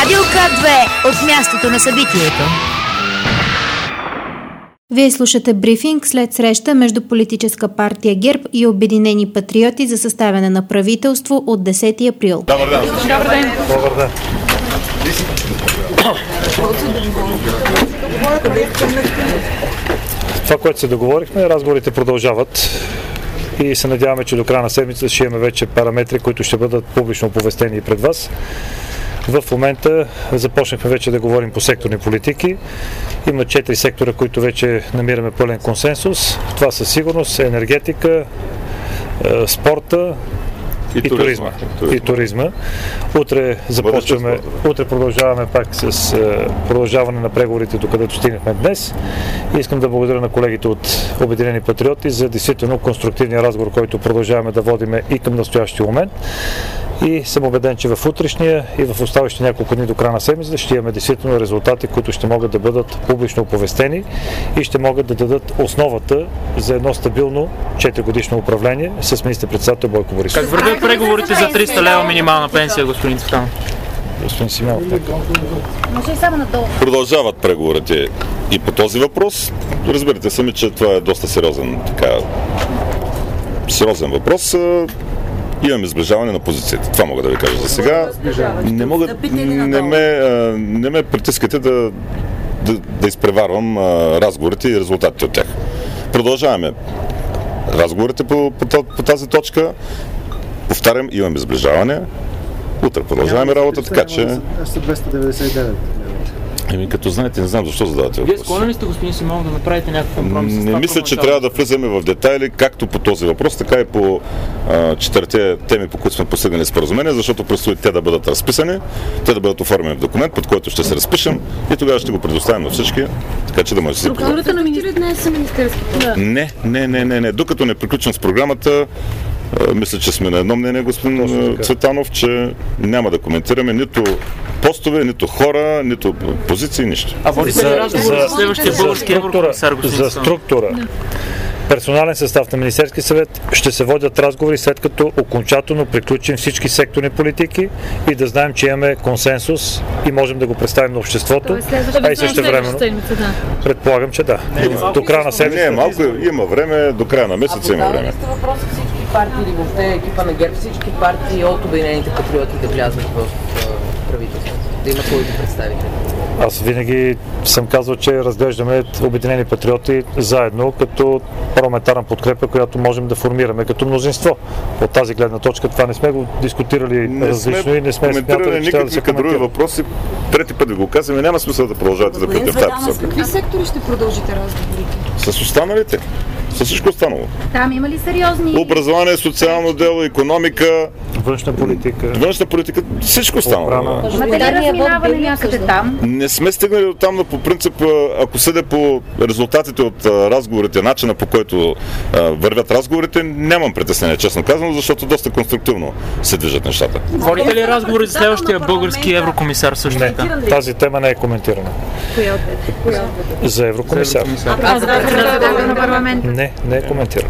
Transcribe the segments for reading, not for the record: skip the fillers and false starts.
Радио К2 от мястото на събитието. Вие слушате брифинг след среща между политическа партия ГЕРБ и Обединени патриоти за съставяне на правителство от 10 април. Добър ден! Добър ден! Добър ден! Това, което се договорихме, разговорите продължават и се надяваме, че до края на седмицата ще имаме вече параметри, които ще бъдат публично оповестени пред вас. В момента започнахме вече да говорим по секторни политики. Има 4 сектора, които вече намираме пълен консенсус. Това със сигурност е енергетика, спорта и туризма. Утре започваме, утре продължаваме пак с продължаване на преговорите, докъдето стигнахме днес. И искам да благодаря на колегите от Обединени патриоти за действително конструктивния разговор, който продължаваме да водиме и към настоящия момент. И съм убеден, че в утрешния и в оставащите няколко дни до края на седмицата ще имаме действително резултати, които ще могат да бъдат публично оповестени и ще могат да дадат основата за едно стабилно 4-годишно управление с министър-председател Бойко Борисов. Как вървят преговорите за 300 лева минимална пенсия, господин Цветанов? Господин Симеонов. Продължават преговорите и по този въпрос. Разберете сами, че това е доста сериозен въпрос. Имаме сближаване на позицията. Това мога да ви кажа за сега. Не ме притискате да изпреварвам разговорите и резултатите от тях. Продължаваме разговорите по тази точка. Повтарям, имаме сближаване. Утре продължаваме работа, така че... 299. Като знаете, не знам защо задавате въпрос. Вие склонен ли сте, господин Симеонов, да направите някакъв компромис? Не мисля, че трябва да влизаме в детайли, както по този въпрос, така и по 4 теми, по които сме постигнали споразумение, защото предстои те да бъдат разписани, те да бъдат оформени в документ, под който ще се разпишем и тогава ще го предоставим на всички, така че да може да се познава. Структурата на министерството? Не. Докато не приключим с програмата, мисля, че сме на едно мнение, господин Цветанов, че няма да коментираме нито постове, нито хора, нито позиции, нищо. А водите ли разговор за следващия български еврокомисар, господин За структура, персонален състав на Министерски съвет ще се водят разговори, след като окончателно приключим всички секторни политики и да знаем, че имаме консенсус и можем да го представим на обществото. А и също времено. Предполагам, че да. До края на седмицата. Не, малко има време, до края на месеца има време. Въпроса всички партии или въобще екипа на ГЕРБ, всички партии от Обединените патриоти да влязат в правителството, да имат своите представители? Аз винаги съм казвал, че разглеждаме Обединени патриоти заедно като парламентарна подкрепа, която можем да формираме като мнозинство. От тази гледна точка това не сме го дискутирали различно и не сме смятали, че трябва да се кадрови въпроси. Трети път ви го казваме, няма смисъл да продължавате да пътя в тази посока. С какви сектори ще продължите разговорите? С останалите. С всичко останало. Там има ли сериозни... Образование, социално дело, икономика, външна политика, всичко останало. Имате ли разминаване някъде там? Не сме стигнали до там, но по принцип, ако съдя по резултатите от разговорите, начина по който вървят разговорите, нямам притеснение, честно казано, защото доста конструктивно се движат нещата. Водите ли разговори за следващия български еврокомисар също така? Не, тази тема не е коментирана. За еврокомисар. А за председател на парламента? Не е коментирано.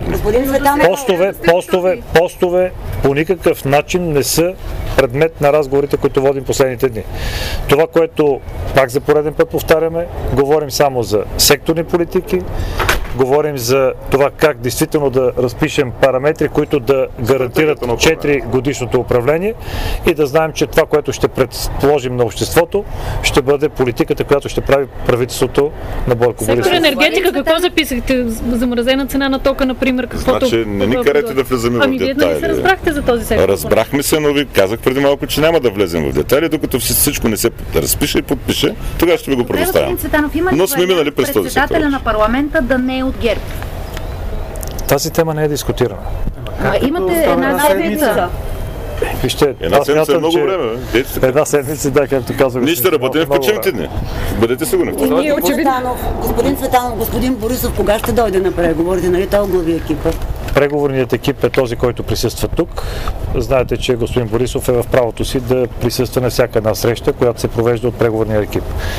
Постове по никакъв начин не са предмет на разговорите, които водим последните дни. Това, което пак за пореден път повтаряме, говорим само за секторни политики, говорим за това как действително да разпишем параметри, които да гарантират 4 годишното управление и да знаем, че това, което ще предложим на обществото, ще бъде политиката, която ще прави правителството на Бойко Борисов. Сектор енергетика, какво записахте? Замразена цена на тока, например, каквото... Значи не ни карайте да влезем в детайли. Вие нали се разбрахте за този сектор? Разбрахме се, но ви казах преди малко, че няма да влезем в детайли, докато всичко не се разпише и подпише, тогава ще ви го предоставям. Но сме минали през този сектор. Председателя на парламента да не е от ГЕРБ. Тази тема не е дискутирана. Имате една седмица. Вижте, една седмица е много време. Една седмица, да, както казвам. Ние ще работим в почивните дни. Бъдете сигурни. Господин Цветанов, господин Борисов, кога ще дойде на преговорите? Нали той оглави екипа? Преговорният екип е този, който присъства тук. Знаете, че господин Борисов е в правото си да присъства на всяка една среща, която се провежда от преговорния екип.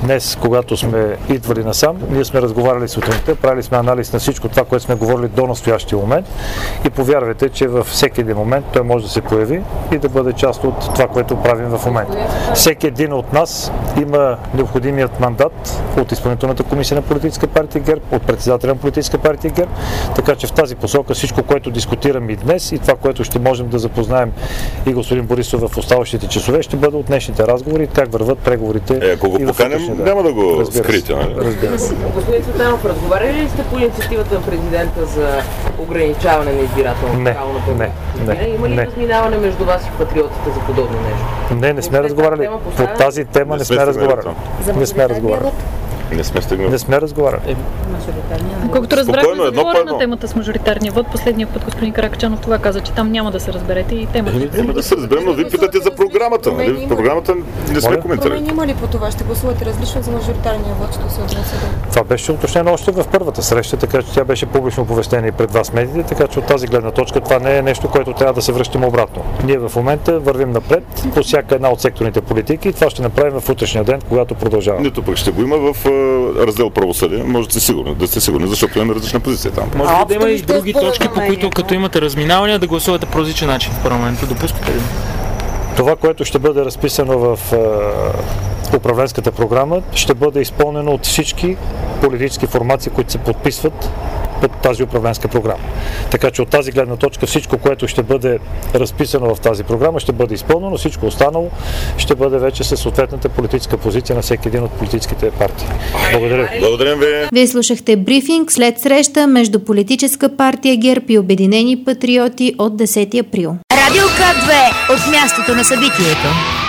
Днес, когато сме идвали насам, ние сме разговаряли сутринта, правили сме анализ на всичко това, което сме говорили до настоящия момент и повярвайте, че във всеки един момент той може да се появи и да бъде част от това, което правим в момента. Всеки един от нас има необходимият мандат от Изпълнителната комисия на Политическа партия ГЕРБ, от председателя на Политическа партия ГЕРБ, така че в тази посока всичко, което дискутираме и днес и това, което ще можем да запознаем и господин Борисов в оставащите часове, ще бъде от днешните разговори, как върват преговорите. Ако го поканем, няма да го скрите. Разбира се. Господин Цветанов, разговаряли ли сте по инициативата на президента за ограничаване на избирателното право на българите? Има ли разминаване между вас и патриотите за подобно нещо? Не сме разговаряли. По тази тема не сме разговаряли. Не сме разговаряли. Не сме разговаряли. Колкото разбрахме, заговори на темата с мажоритарния вод. Последния път господин Каракачанов това каза, че там няма да се разберете и темата. Няма да се разберем, но ви питате за програмата. Програмата не сме коментирали. Има ли по това? Ще гласувате различно за мажоритарния вод, що се отнесе до... Това беше уточнено още в първата среща, така че тя беше публично оповестена и пред вас медиите, така че от тази гледна точка това не е нещо, което трябва да се връщаме обратно. Ние в момента вървим напред по всяка една от секторните политики и това ще направим в утрешния ден, когато продължаваме. Нито пък ще го има в раздел правосъдие, може да сте сигурни, защото имаме различна позиция там. Може да има и други точки, по които като имате разминавания, да гласувате по различен начин в парламента. Допускате ли? Това, което ще бъде разписано в управленската програма, ще бъде изпълнено от всички политически формации, които се подписват под тази управленска програма. Така че от тази гледна точка всичко, което ще бъде разписано в тази програма, ще бъде изпълнено, всичко останало ще бъде вече със съответната политическа позиция на всеки един от политическите партии. Благодаря. Благодарим ви. Вие слушахте брифинг след среща между Политическа партия ГЕРБ и Обединени патриоти от 10 април. Радио К2 от мястото на събитието.